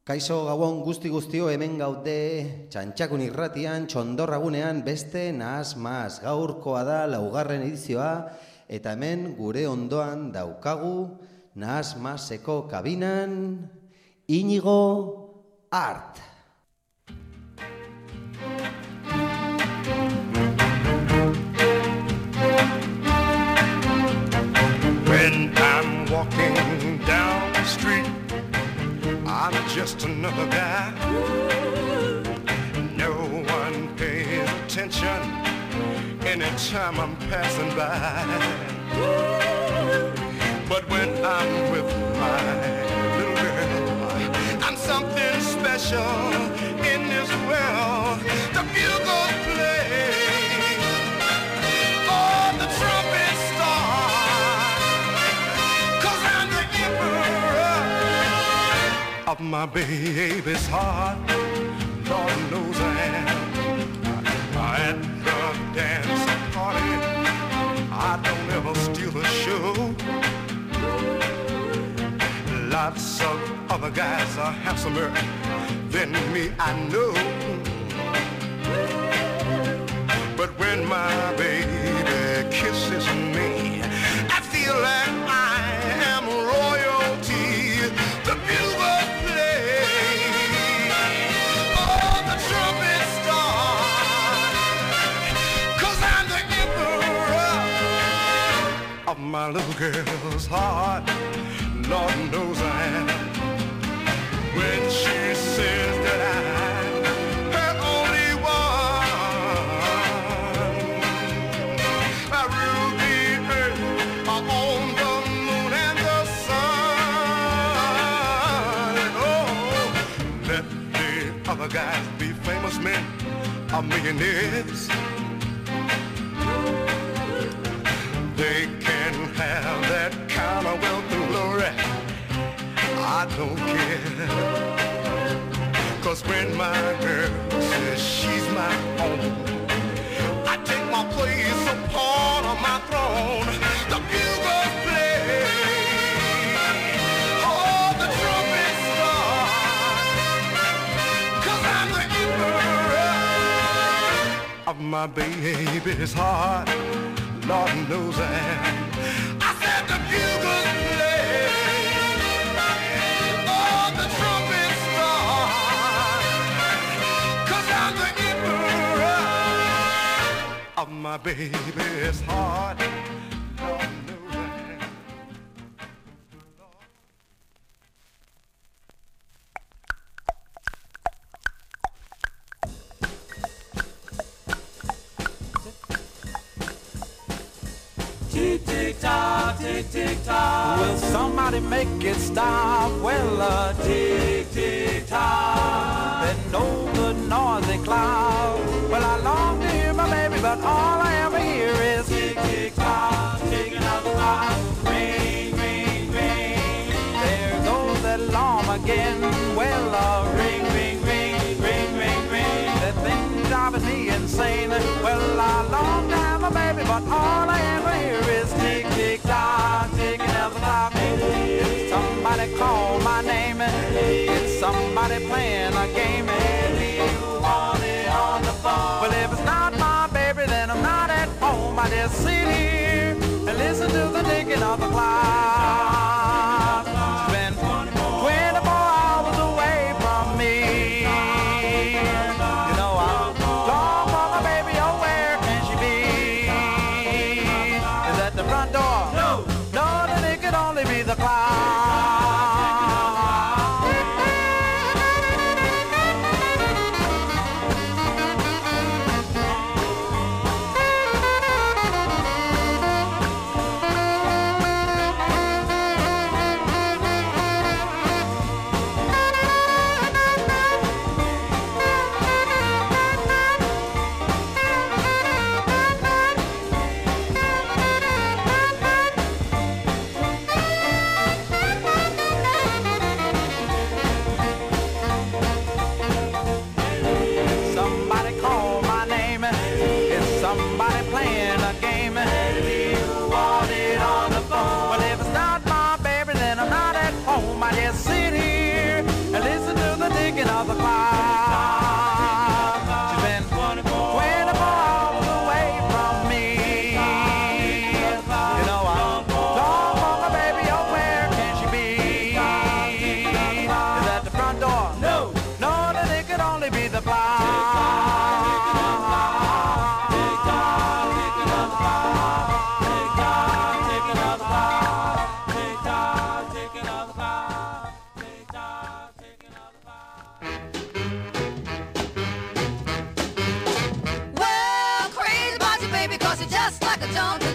Kaixo gabon guzti-guztio hemen gaude Txantxakun irratian, txondorragunean beste nahas mas. Gaurkoa da 4. edizioa eta hemen gure ondoan daukagu nahas maseko kabinan Iñigo Art. When I'm walking down the street, I'm just another guy. No one pays attention anytime I'm passing by. But when I'm with my little girl, I'm something special in this world. The bugles play, oh, the trumpet start, 'cause I'm the emperor of my baby's heart. Lord knows I am. At the dance party, I don't ever steal a show. Lots of other guys are handsomer than me, I know. But when my baby kisses me, I feel like I am royalty. The bugles play, oh, the trumpet start, 'cause I'm the emperor of my little girl's heart. Lord knows I am. When she says that I'm her only one, I rule the earth on the moon and the sun. Oh, let the other guys be famous men or millionaires. They can have that kind of wealth and glory, I don't care. 'Cause when my girl says she's my own, I take my place upon my throne. The bugles play, oh, the trumpet start, 'cause I'm the emperor of my baby's heart. Lord knows I am. I said the bugles play, oh, the trumpet start, 'cause I'm the emperor of my baby's heart. Lord knows I am. Tick-tick-tock, tick-tick-tock, will somebody make it stop? Well, tick-tick-tock, there's no good noisy cloud. Well, I long to hear my baby, but all I ever hear is tick-tick-tock, ticking of the clock. Ring, ring, ring, there goes that alarm again. Well, ring, ring, ring, ring, ring, ring, that thing driving me insane. Well, I long to have a baby, but all I ever hear is tick, tick, tock, ticking of the clock. Somebody call my name, it's somebody playing a game. You want it on the phone? Well, if it's not my baby, then I'm not at home. I just sit here and listen to the ticking of the clock. Spend 24 hours away from me. You know I'm long for my baby, oh, where can she be? Is that the front door? No, no, then it could only be the clock.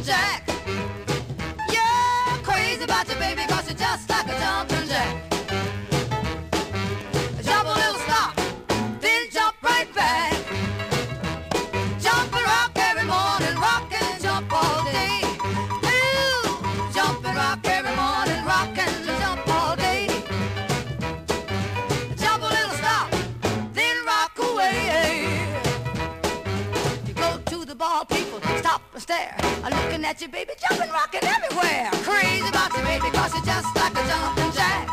jumping jack. Yeah, crazy about you, baby, 'cause you're just like a jumping jack. Jump a little stop, then jump right back. Jump and rock every morning, rock and jump all day. Ooh, jump and rock every morning, rock and jump all day. Jump a little stop, then rock away. You go to the ball, people stop and stare. I'm looking at you, baby, jumping, rocking everywhere. Crazy about you, baby, 'cause you're just like a jumping jack.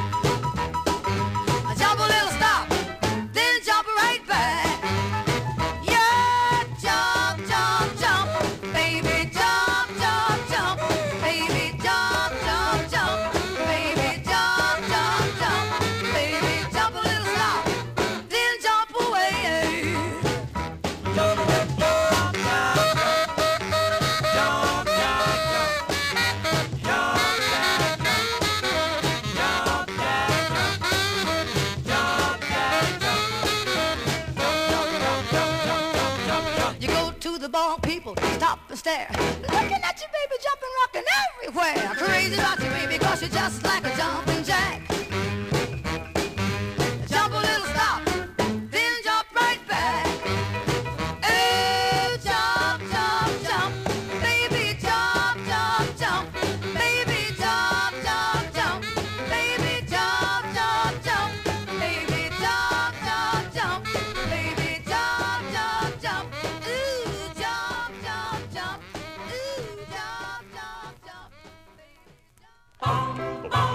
Jump a little stop, then jump right back. Yeah, jump, jump, jump, baby, jump, jump, jump, baby, jump, jump, jump, baby, jump, jump, jump, baby, jump a little stop, then jump away. Jump, jump, jump, jump, jump, you go to the ball, people stop and stare. Looking at you, baby, jumping, rocking everywhere. Crazy about you, baby, 'cause you're just like a jumping jack. Jump a little stop, then jump right back. Ooh, jump, jump, jump, baby, jump, jump, jump, baby, jump, jump, jump, baby, jump, jump, jump, baby, jump, jump, jump, baby, jump, jump, jump. Ooh, jump, jump, jump, ooh, jump, jump, jump, baby, jump.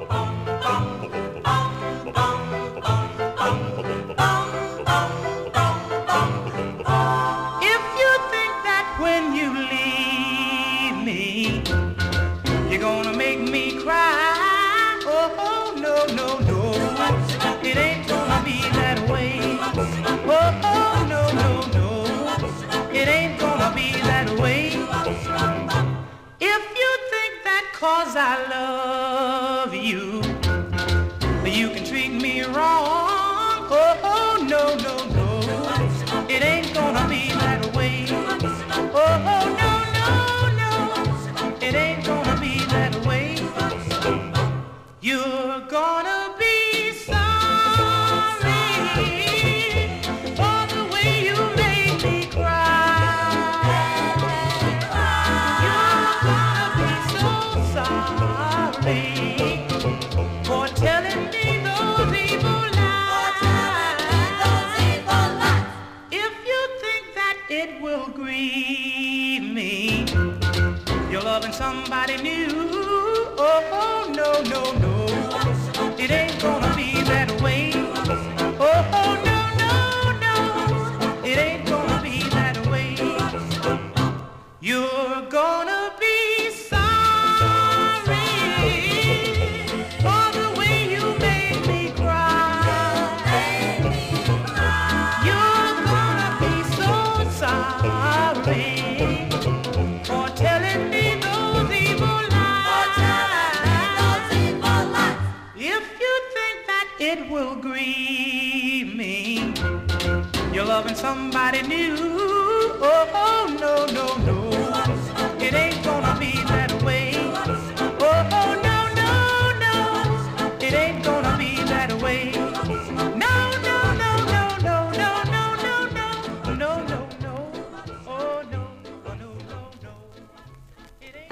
If you think that when you leave me, you're gonna make me cry, oh, no, no, no, it ain't gonna be that way. Oh, no, no, no, it ain't gonna be that way. If you think that 'cause I love you, you can treat me wrong, oh, no, no, no, it ain't gonna be that way. Oh, no, no, no, it ain't gonna be that way. You're gonna be sorry for the way you made me cry. You're gonna be so sorry for telling me those evil lies. If you think that it will grieve me, you're loving somebody new. Oh, no, no, no, it ain't gonna be that way. Oh, no, no, no, it ain't gonna be that way. You're gonna be sorry for the way you made me cry. You're gonna be so sorry for telling me those evil lies. If you think that it will grieve me, you're loving somebody new. Oh, no, no, no, it ain't gonna be that way. Oh, no, no, no, it ain't gonna be that way. No, no, no, no, no, no, no, no, no, no, no, no, oh, no, no, no, no, no, it ain't.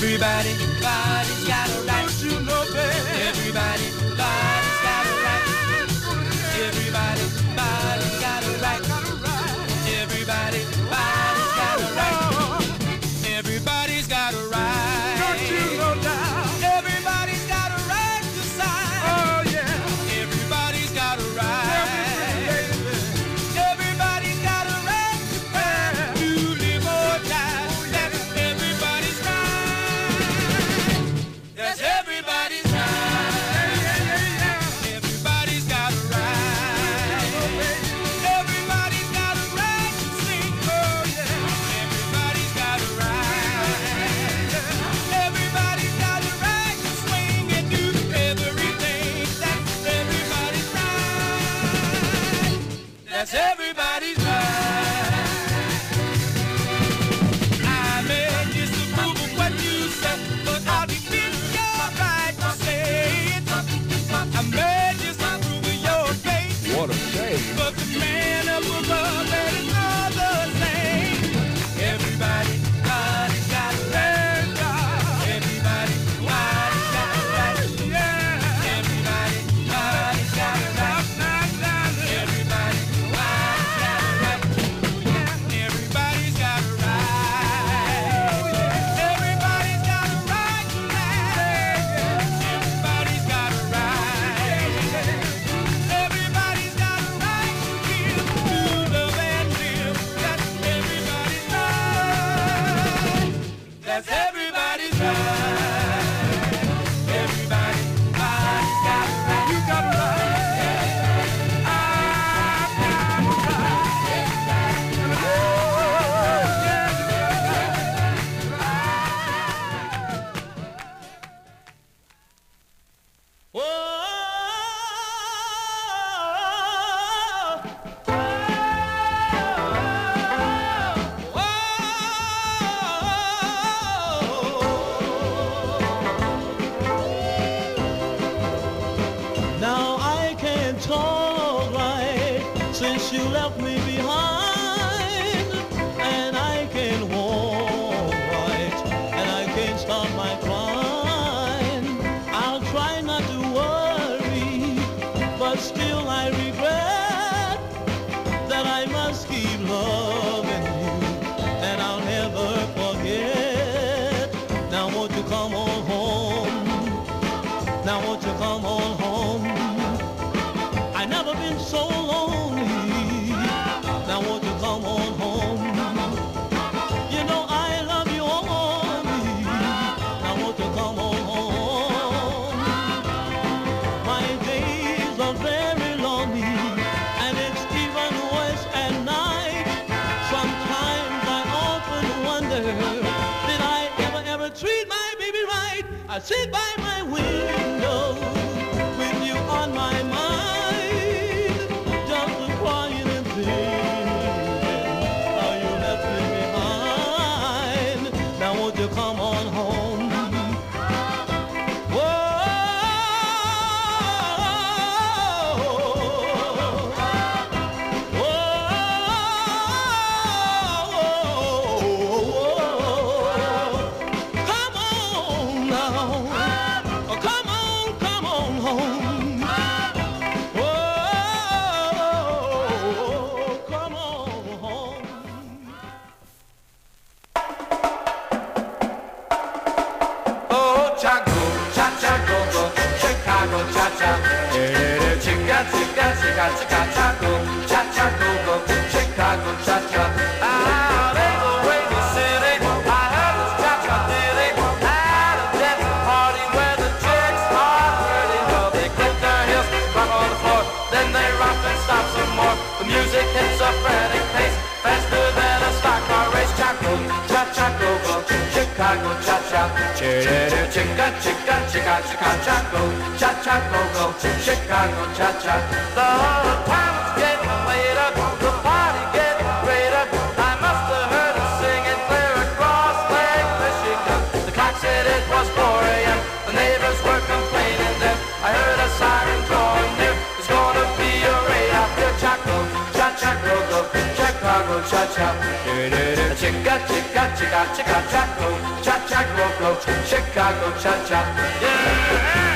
Everybody's got a right to know, baby. Everybody's got a right. Everybody's got a right. Everybody's got a right. Everybody's got a right. Don't you know now? Everybody's got a right to sign. Oh yeah. Everybody's got a right. Everybody's got a right to live or die. That's everybody's right. That's everybody's right. Everybody's got a right. Everybody's got a right to sing. Oh yeah. Everybody's got a right. Everybody's got a right to swing and do everything. That's everybody's right. That's everybody's right. I may disapprove of what you said, but I'll defend your right to say it. I may disapprove of your faith. What a shame. But the man up above let us know the same. Everybody's got a right. Everybody's got a right. Yeah. Everybody's got a right. Everybody's got a right. Everybody's got a right. Everybody's got a right to laugh. Everybody's got a right. Everybody's got a right to give, to love and live. That's everybody's right. That's everybody's right. Everybody's got a right. You got a right. I've got a Now I can't talk right since you left me behind, and I can't walk right, and I can't stop my crying. I'll try not to worry, but still I regret that I must keep loving you, and I'll never forget. Now won't you come on home? Now won't you come on home? I never been so lonely. Now won't you come on home? You know I love you only. Now won't you come on home? My days are very lonely, and it's even worse at night. Sometimes I often wonder, did I ever treat my baby right? I sit by my window with you on my mind, just a crying and thinking how you left me behind. Now won't you come on home? Whoa. Come on now. Come on home. Whoa, come on home. Oh, Chaco, cha-cha-go, go, Chicago, cha-cha. Chica, chica, chica, chica, Chaco, cha-cha-go, go, Chicago, cha-cha. Ah, they go Radio City. I heard this cha-cha ditty at a dancing party where the chicks are pretty. Well, they click their heels, rock on the floor, then they rock and stop some more. The music hits a frantic pace, faster than a stock car race. Chaco, cha-cha-go, go, Chicago, cha-cha. Chica, chica, chica, chica, Chaco, cha-cha-go, go, Chicago, cha-cha. The time is getting later, the party getting greater. I must have heard her singing clear across Lake Michigan. The clock said it was 4 a.m. The neighbors were complaining then. I heard a siren drawing near. It's gonna be a raid out there. Chaco, cha-cha-go, go, Chicago, cha-cha. Chica, chica, chica, chica, Chaco, cha-cha-go, go, Chicago cha-cha. Yeah.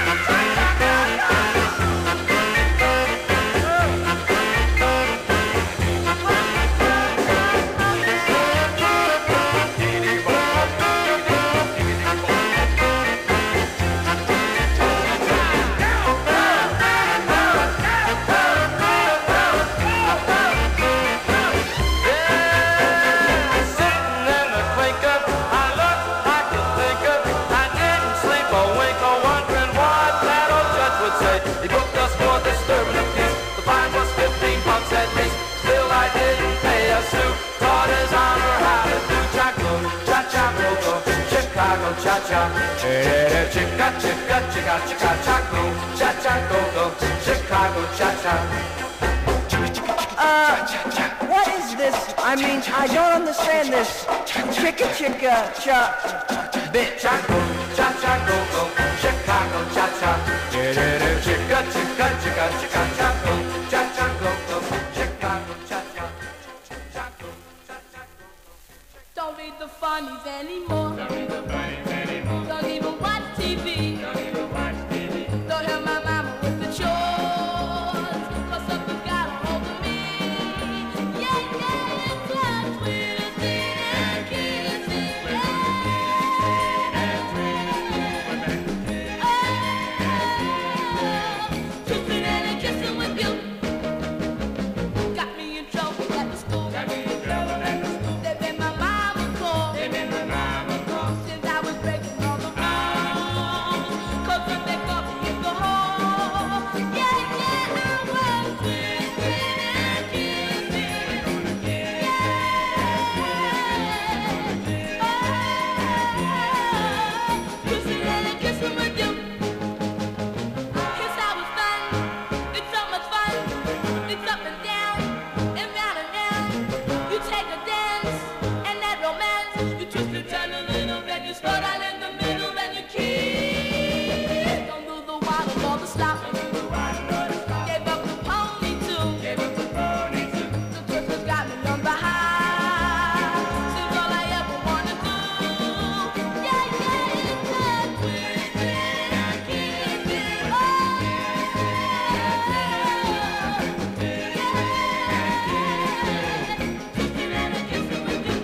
Cha-cha, chicka, chicka, chicka, chicka, cha-go, cha-cha, go-go, Chicago cha-cha. What is this? I mean, I don't understand this. Chicka, chicka, cha. Bit cha-go, cha-cha, go-go, Chicago cha-cha. Chicka, chicka, chicka, chicka, cha-go, cha-cha, go-go, Chicago cha-cha. Don't read the funnies anymore. Don't even watch TV. Don't help my mama with the chores, 'cause something's got a hold of me. Yeah, it's like twisting and kissing. Twisting and kissing with you. Got me in trouble at the school. They made my mama call. Since I was breaking all the rules, 'cause when they caught me in the hall, yeah, I was twisting and kissing. Twisting and kissing with you. Yes, I was fun. It's so much fun. It's up and down and round and round. You take a dance and that romance. You twist and turn a little bit. You slow down in the middle and you keep. Don't do the waddle or the slop. Gave up the pony too. The twist has got me on the high. Seems all I ever wanna do. Yeah, it's that twisting and kissing. Twisting and kissing with you.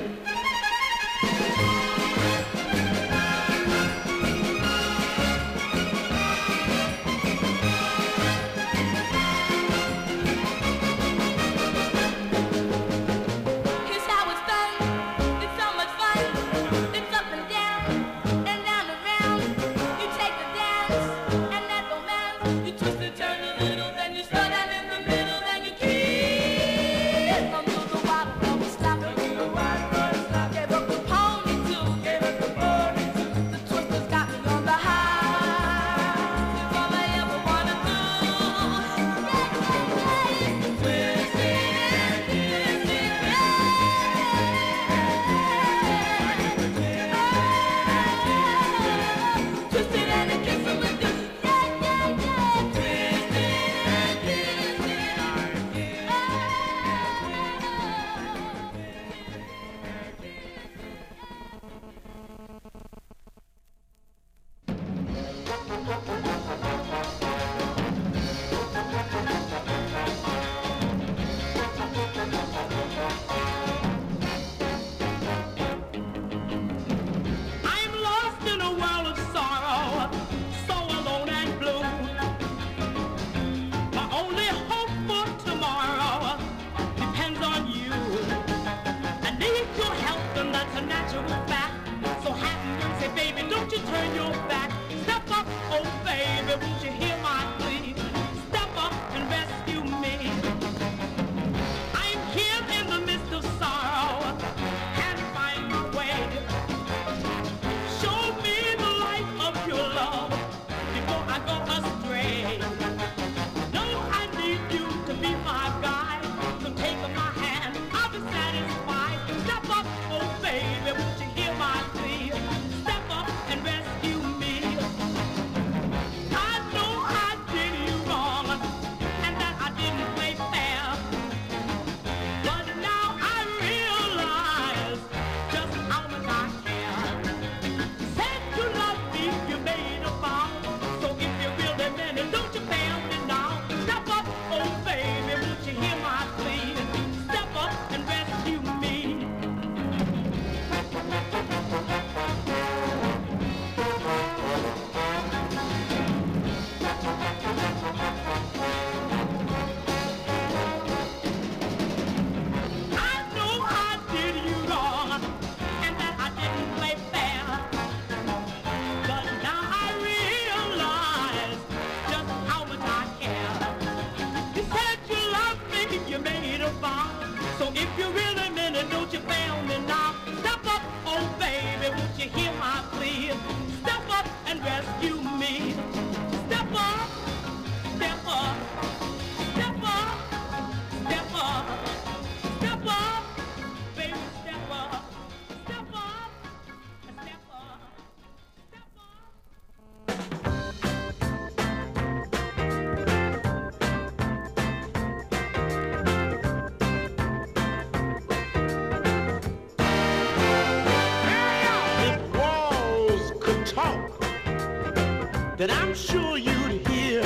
that I'm sure you'd hear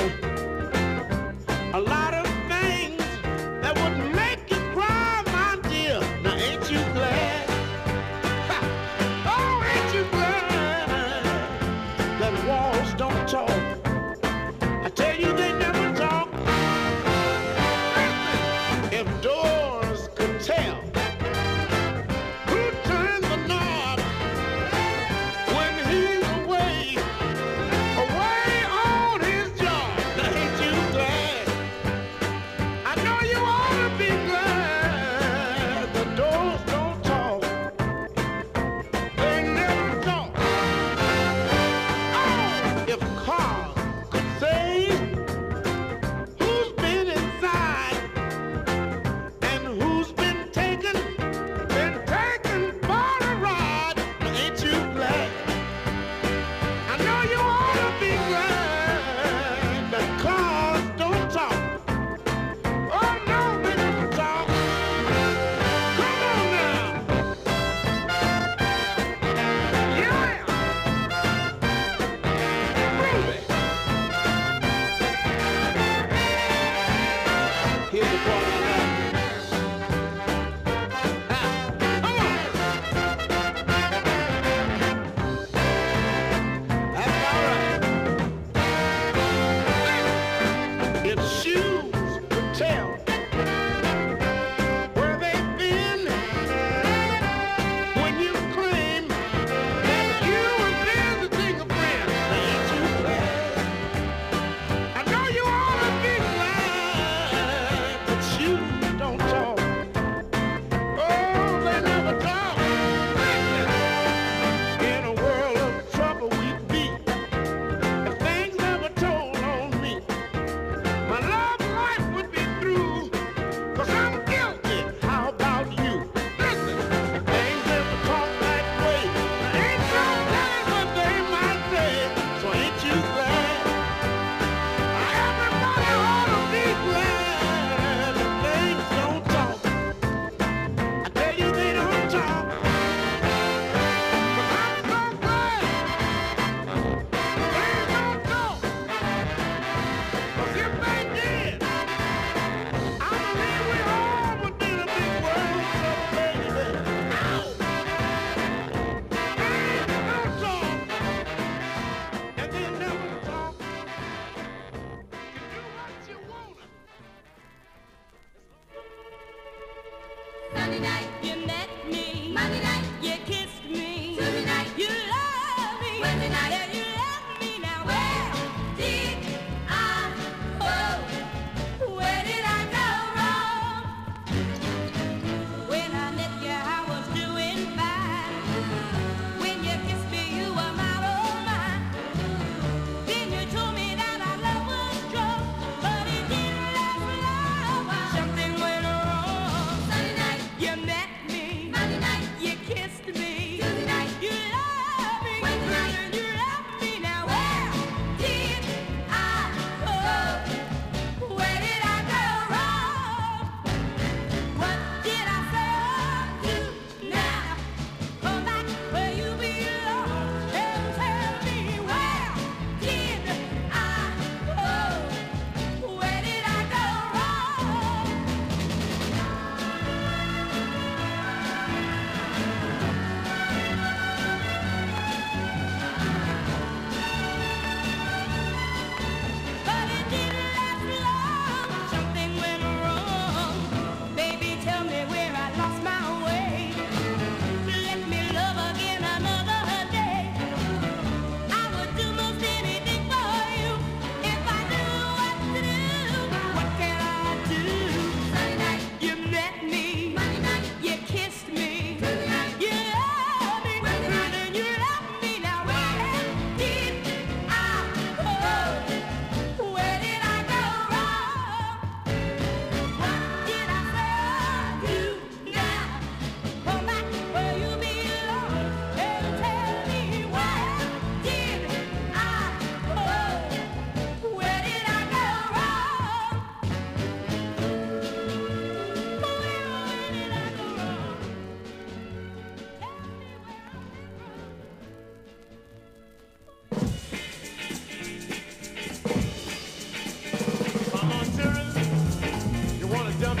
a lot of things that would make you cry, my dear. Now ain't you glad? Ha! Oh, ain't you glad that walls don't talk? I tell you they never talk. If doors could tell who turns the knob when he's away on his job. Now ain't you glad? I know you ought to be glad the doors don't talk. They never talk. Oh, if cars could say who's been inside and who's been taken for a ride. Now ain't you glad? I know you ought to be glad that cars don't talk. Oh no, they don't talk. Come on now. Yeah. Groovy. Here's the part I like. Come on. That's all right. If shoes could tell where they've been when you claim that you were visiting a friend, ain't you glad? I know you ought to be glad that shoes don't talk. Oh, they never talk. In a world of trouble we'd be if things never told on me. My love life would be through, 'cause I'm guilty. How about you? Listen, if things never talk that way, there ain't no telling what they might say. So ain't you glad? Everybody ought to be glad that things don't talk. I tell you they don't talk. But I'm so glad things don't talk. 'Cause if they did, I believe we all would be in a big world. So baby, ow! Things don't talk. And they never talk. You do what you wanna. Sunday night, You met me, Monday night, you kissed me, Tuesday night, you love me, Wednesday night. and you left me now. where did I go? Where did I go wrong? When I met you, I was doing fine. When you kissed me, you were my oh my. Then you told me that our love was strong, but it didn't last long. Something went wrong. Sunday night, You met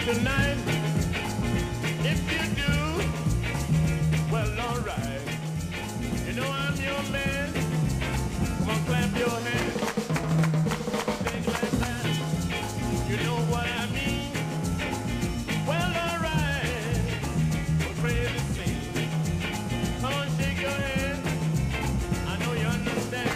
tonight. If you do, well, all right. You know I'm your man. Come on, clap your hands. Sing like that. You know what I mean. Well, all right. Go crazy, sing. Come on, shake your hand. I know you understand.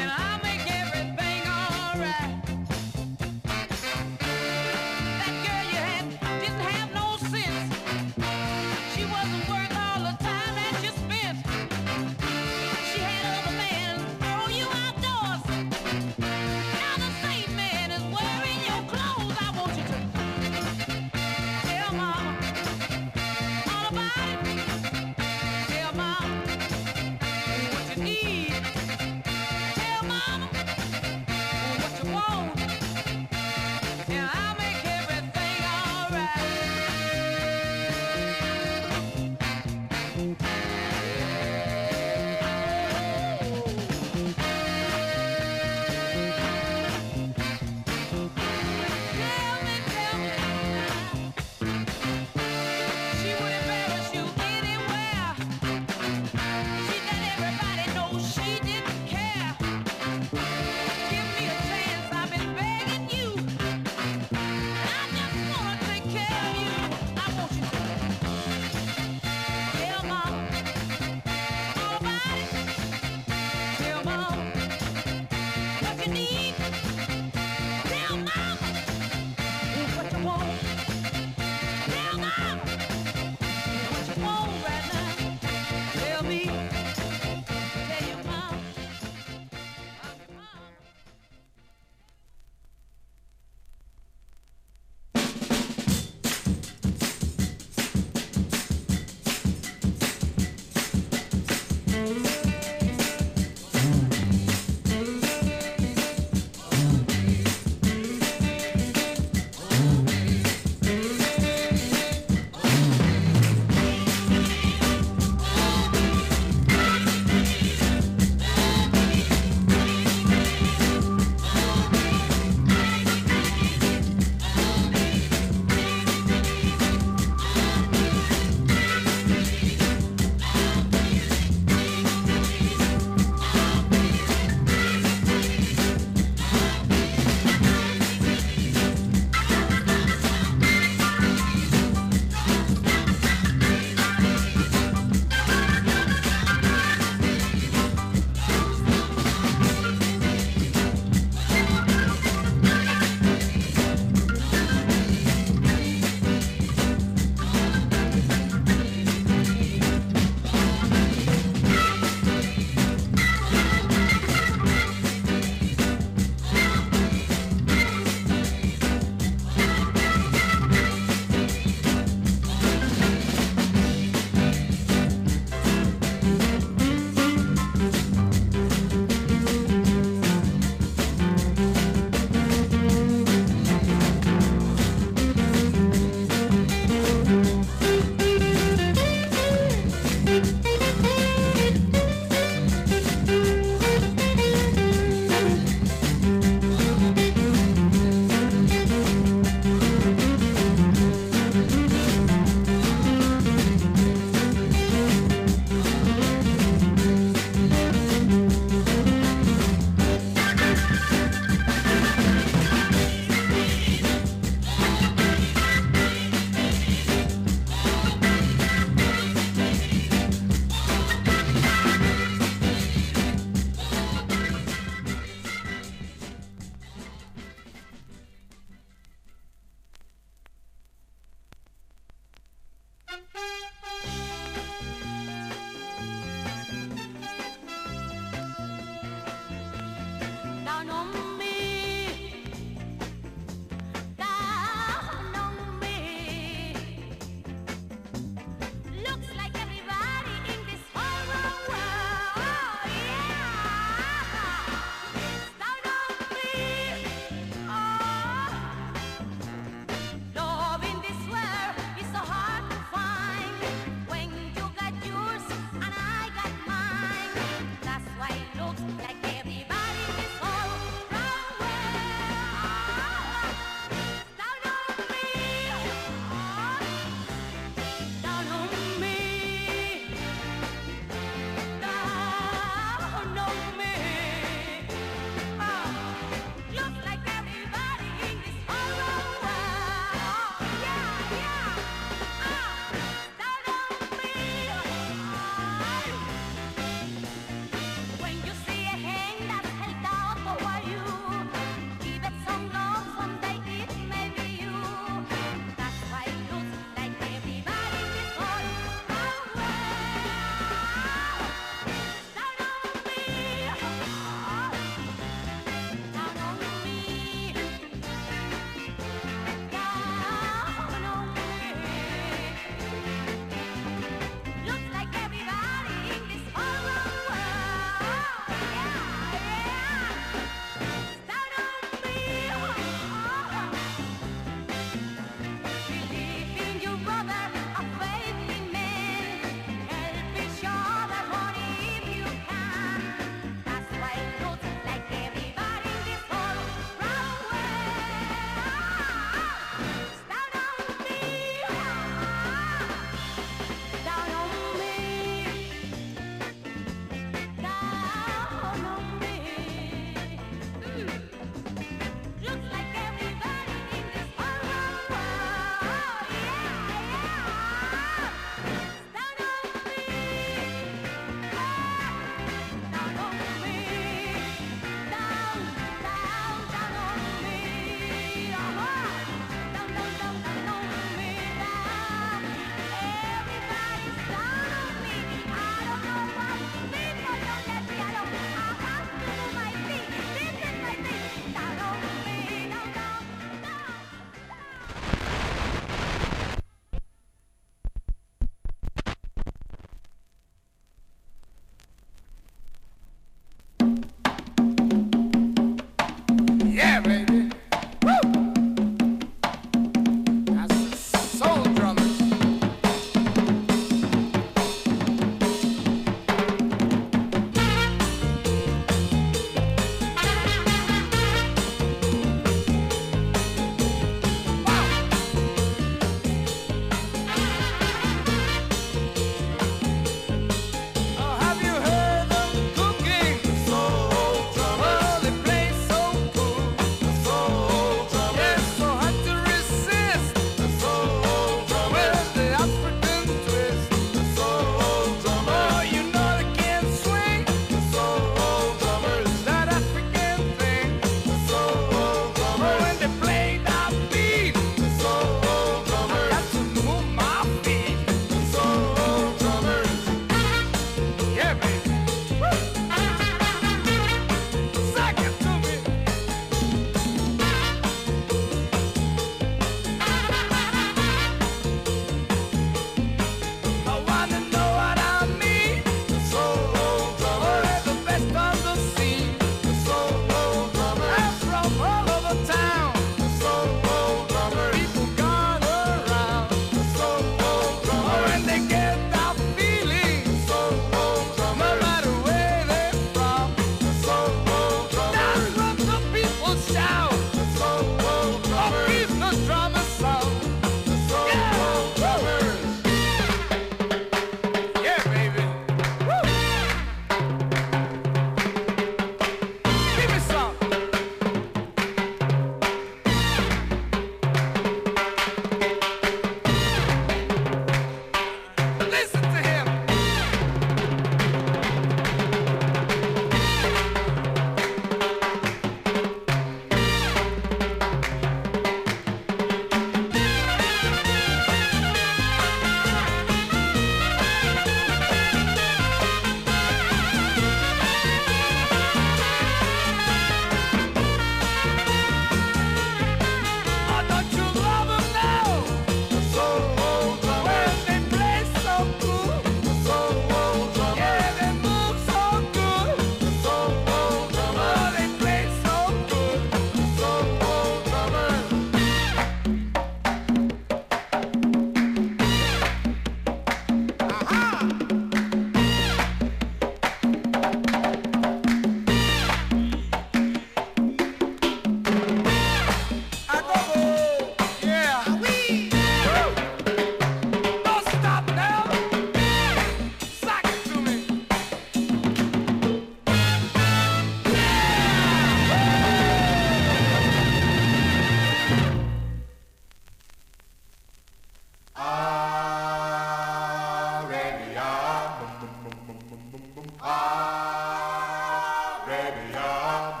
Ah, baby, ah.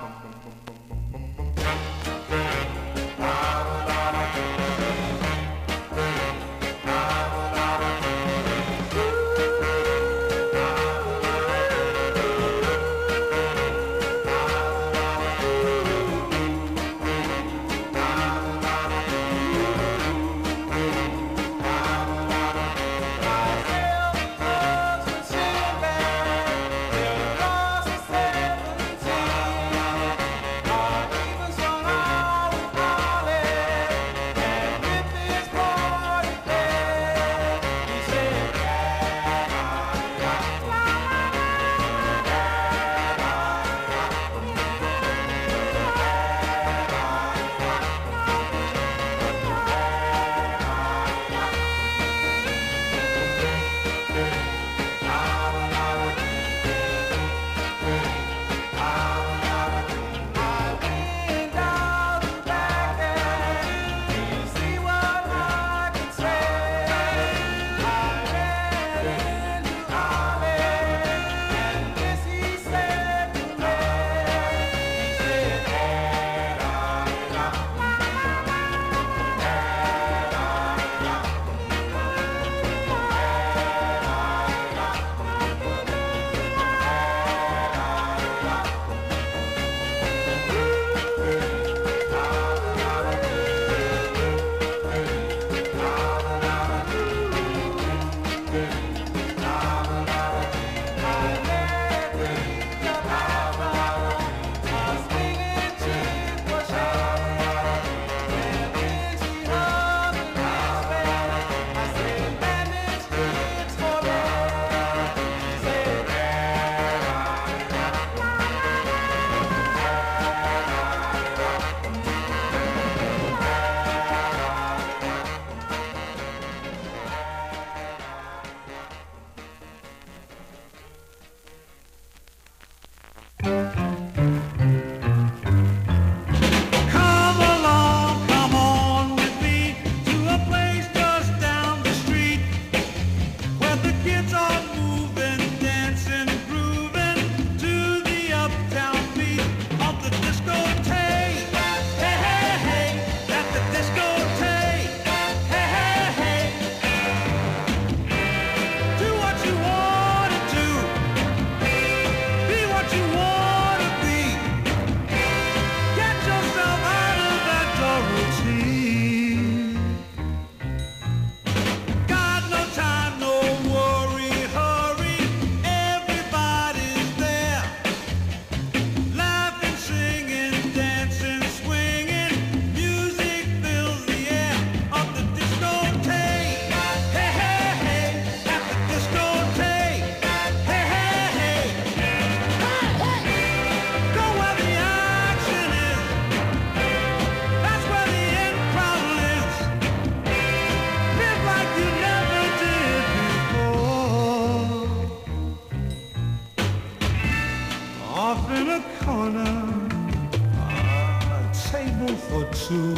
two.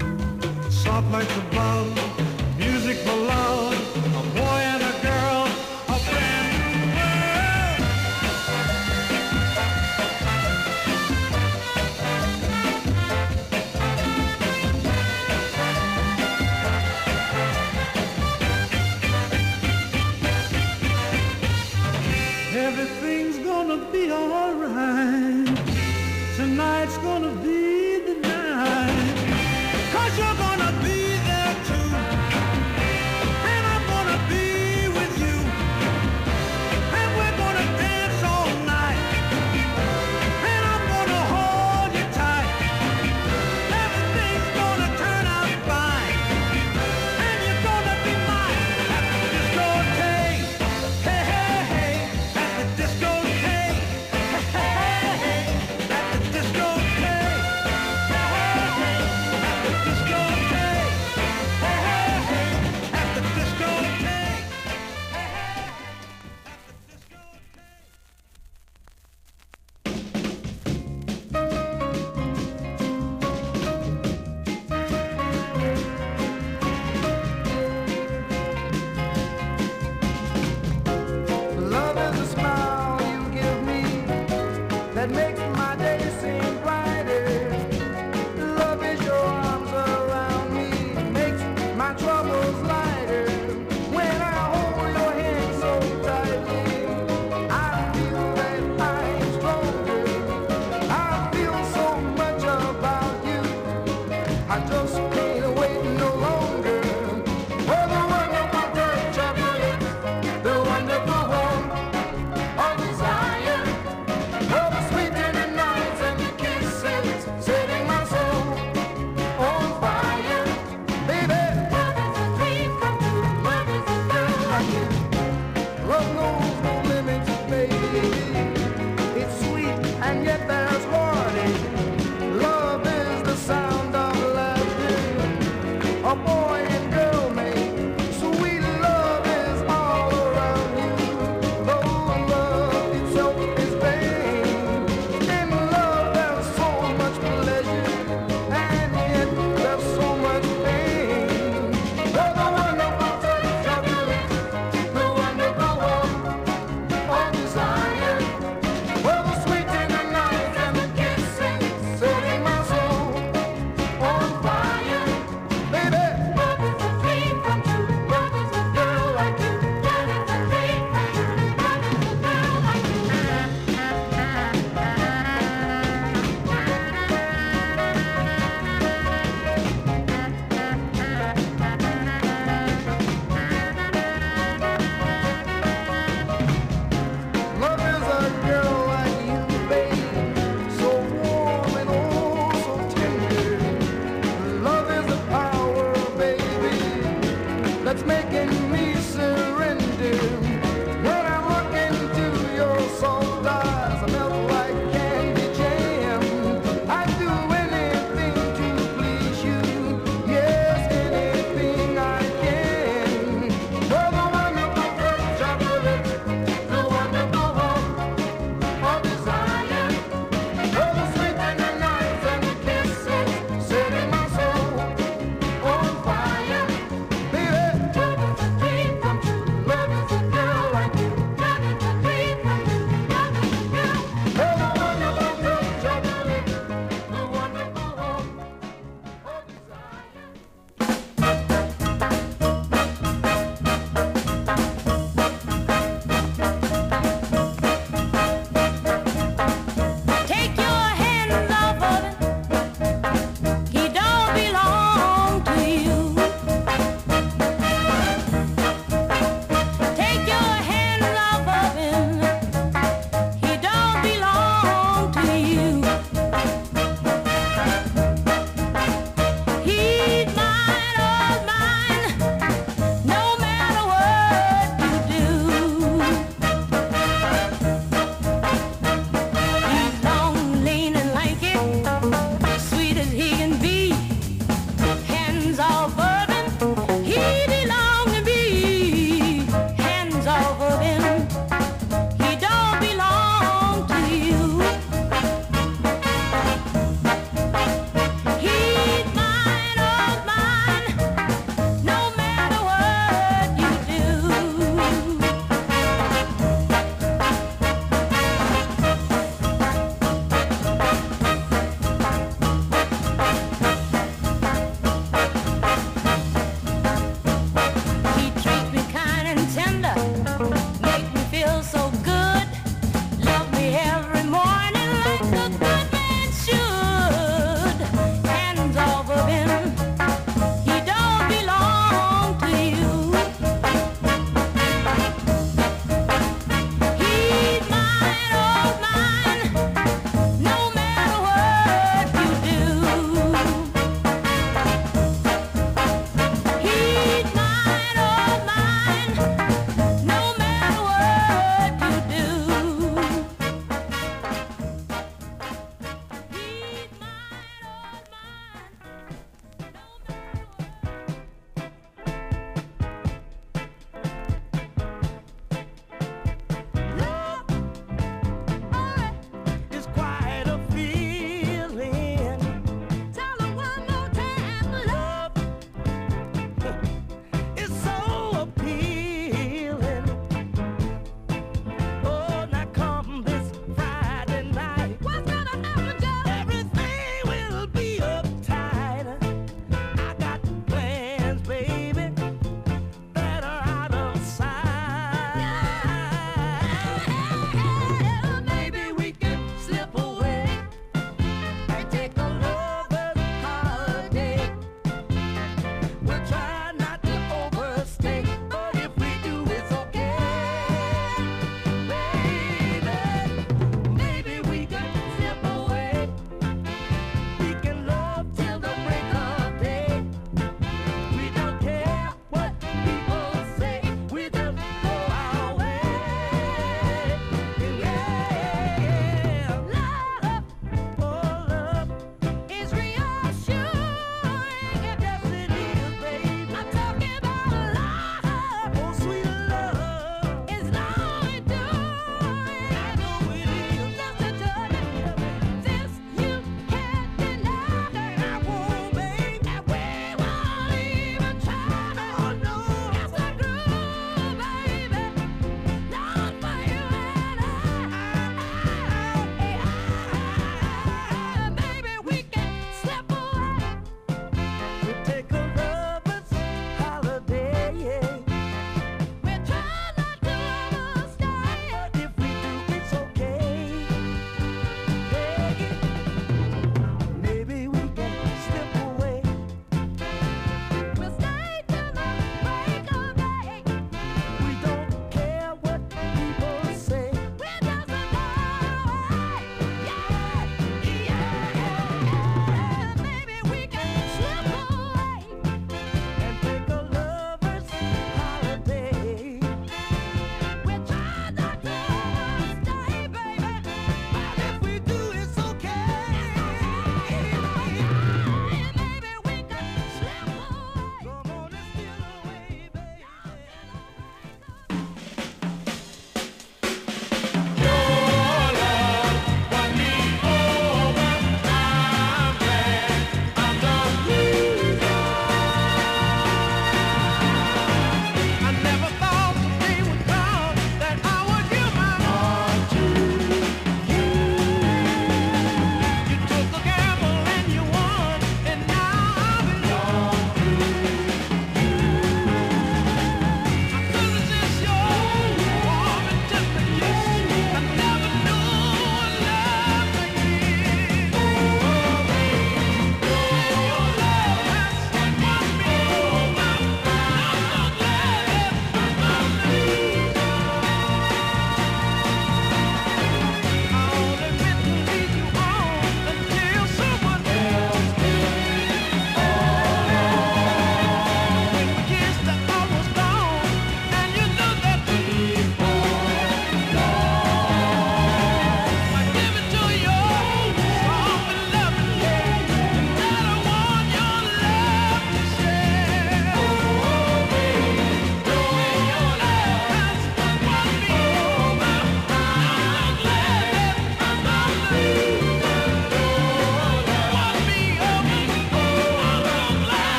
Soft like the bug, music for love, a boy and a girl, a brand new world. Everything's gonna be alright. Tonight's gonna be the night. 'Cause you're gonna be there too. And I'm gonna be with you. And we're gonna dance all night. And I'm gonna hold you tight. Everything's gonna turn out fine. And you're gonna be mine at the discotheque. Hey, hey, hey, at the discotheque. Hey, hey, hey, at the discotheque. Hey, hey, hey, at the discotheque. that makes my day seem brighter. Love is your arms around me, makes my troubles lighter. When I hold your hand so tightly, I feel that I am stronger. I feel so much about you, I just can't wait no longer. For the wonderful touch of your lips, the wonderful warmth of desire, for the sweet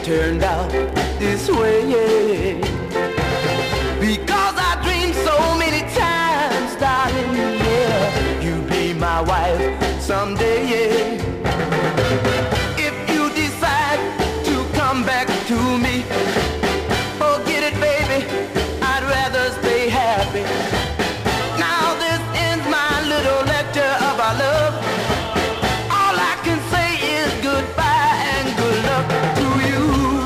turned out this way. Because I dreamed so many times, darling, yeah, you'd be my wife someday, yeah. If you decide to come back to me, forget it, baby, I'd rather stay happy. Now this ends my little lecture of our love. All I can say is goodbye and good luck to you.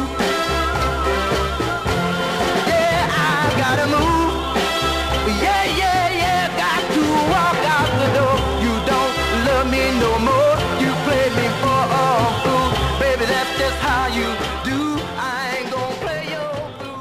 Yeah, I gotta move. Yeah, yeah, yeah, got to walk out the door. You don't love me no more. You play me for a fool. Baby, that's just how you do. I ain't gonna play your fool.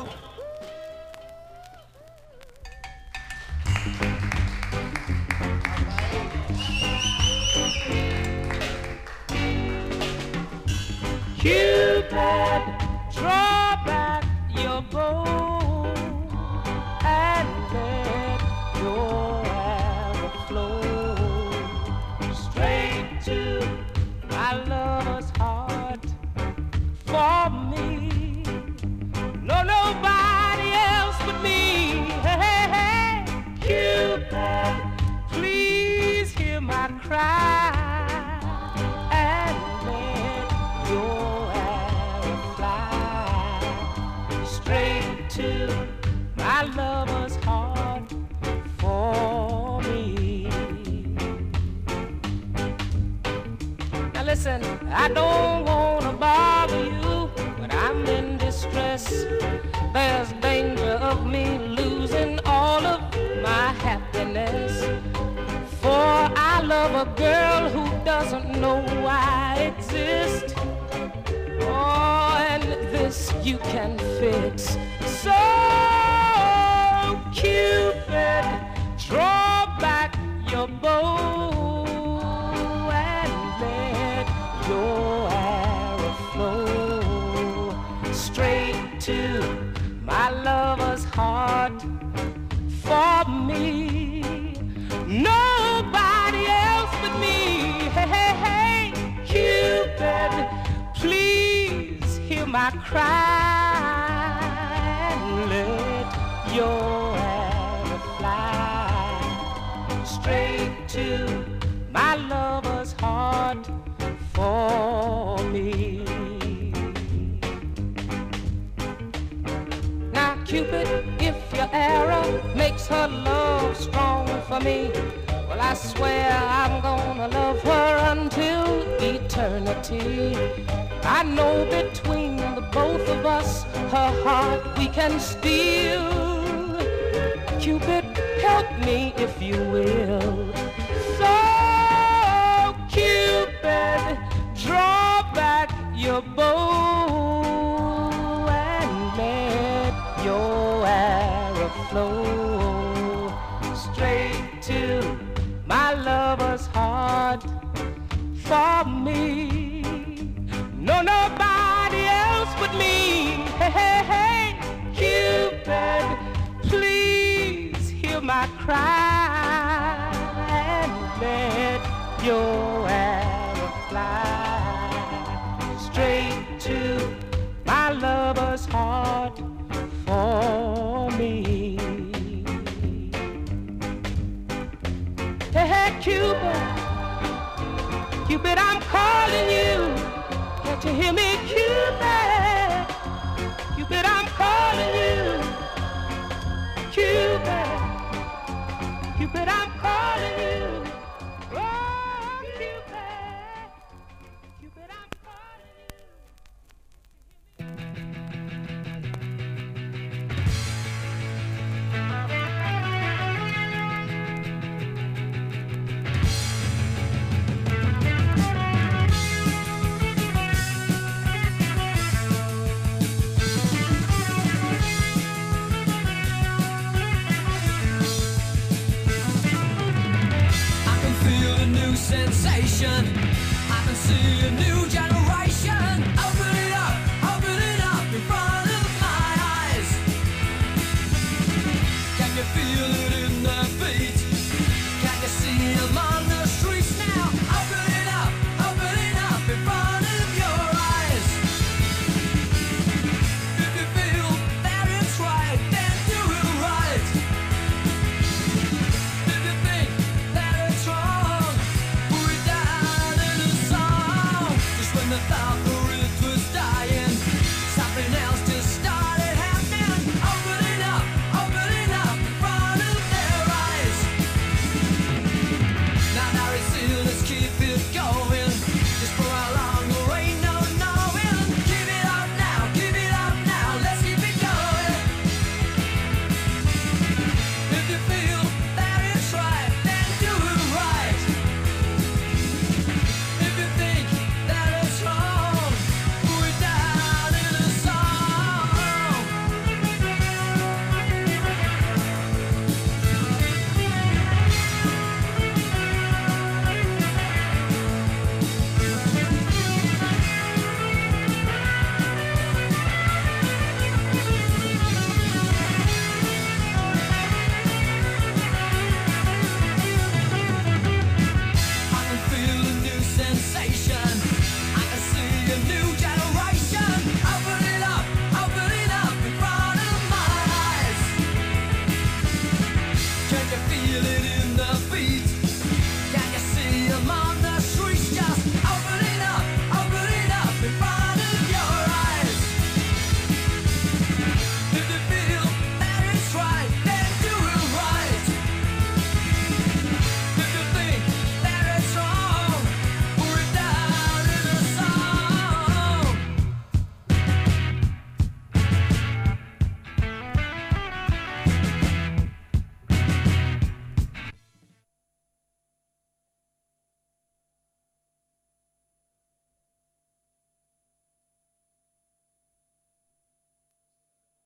Cupid, draw back your bow and let your arrow flow straight to my lover's heart. For me, no nobody else but me. Hey, hey, hey. Cupid, please hear my cry and let your arrow fly straight to my lover's heart for me. Now listen, I don't wanna bother you when I'm in distress. There's danger of me losing all of my happiness. For I love a girl who doesn't know I exist. Oh, and this you can fix. So, Cupid, draw back your bow and let your arrow flow straight to my lover's heart. For me, nobody else but me. Hey, hey, hey, Cupid, please hear my cry and let your arrow fly straight to my lover's heart for me. Now, Cupid, if your arrow makes her love strong for me, well, I swear I'm gonna love her until eternity. I know between the both of us, her heart we can steal. Cupid, help me if you will. So, Cupid, draw back your bow and let your arrow flow straight to my lover's heart for me. No, nobody else but me. Hey, hey, hey, Cupid, please hear my cry and let your arrow fly straight to my lover's heart for me. Hey, hey, Cupid, Cupid, I'm calling you. Can't you hear me, Cupid? Cupid, I'm calling you. Cupid, Cupid, I'm calling you. Oh, Cupid, Cupid, I'm calling you. Sensation, I can see a new generation.